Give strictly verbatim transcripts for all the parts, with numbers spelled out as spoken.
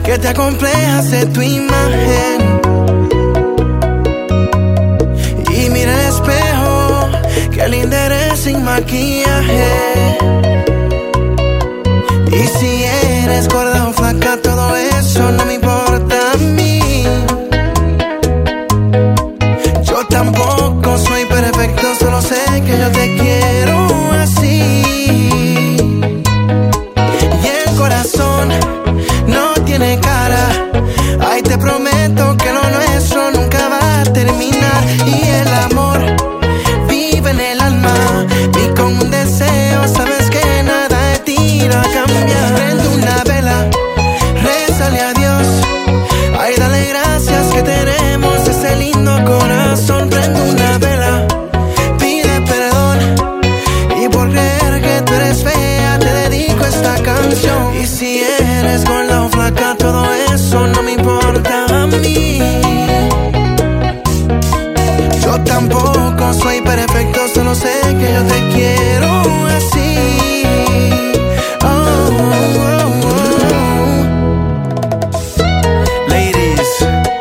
que te acomplejas de tu imagen. Y mira el espejo, que linda eres sin maquillaje. Y si eres gorda o flaca, todo eso no me importa a mí. Yo tampoco soy perfecto, solo sé que yo te quiero así. Y el corazón no tiene cara, ay, te prometo que lo nuestro nunca va a terminar. Y el amor vive en el alma, y con un deseo sabes que nada de ti irá a cambiar. Prende una vela, rézale a Dios, ay, dale gracias que tenemos ese lindo corazón. Prende una vela, pide perdón, y por creer que tú eres fea te dedico esta canción. Y si eres gorda o flaca, todo eso no me importa a mí. Yo tampoco soy perfecto, solo sé que yo te quiero así. Oh, oh, oh. Ladies,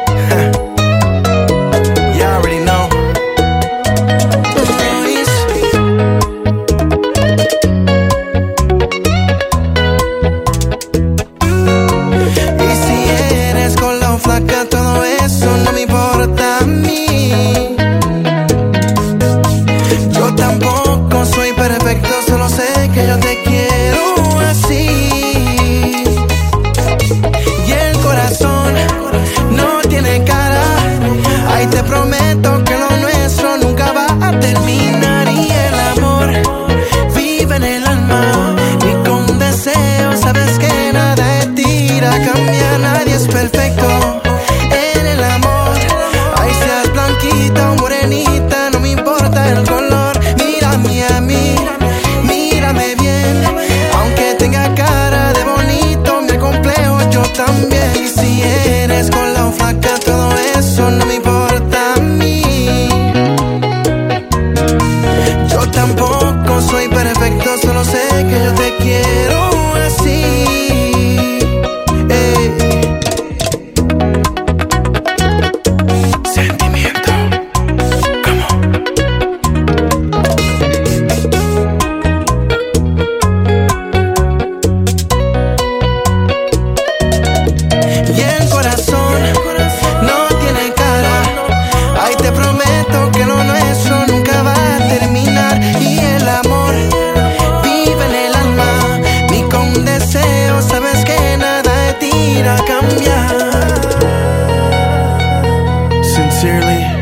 you already know. Y si eres gorda o flaca, todo eso no me importa a mí. Yo tampoco soy perfecto, solo sé que yo te quiero así. Y el corazón no tiene cara, ay, te prometo que lo nuestro nunca va a terminar. Y el amor vive en el alma, y con deseo sabes que nada de ti irá a cambiar. Nadie es perfecto en el amor, ay, seas blanquita o morenita, no me importa el color. Mírame a mí, mírame bien, aunque tenga cara de bonito, me complejo yo también. Y si eres gorda o flaca, todo eso no me importa a mí. Yo tampoco soy perfecto, solo sé que yo te quiero así. Ey. Sentimiento, come on. Y el corazón no tiene cara, ay, te prometo que lo nuestro nunca va a terminar. Y el amor vive en el alma, ni con deseo sabes que nada de ti irá a cambiar. Sincerely,